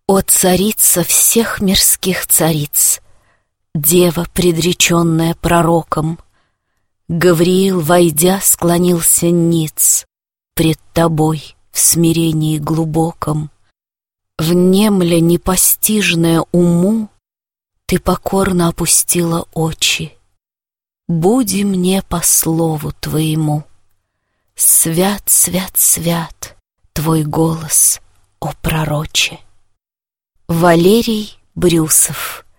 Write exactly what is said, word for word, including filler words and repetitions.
О царица всех мирских цариц, дева, предреченная пророком, Гавриил, войдя, склонился ниц пред тобой в смирении глубоком. Внемля непостижная уму, ты покорно опустила очи. Буди мне по слову твоему. Свят, свят, свят твой голос, о пророче. Валерий Брюсов.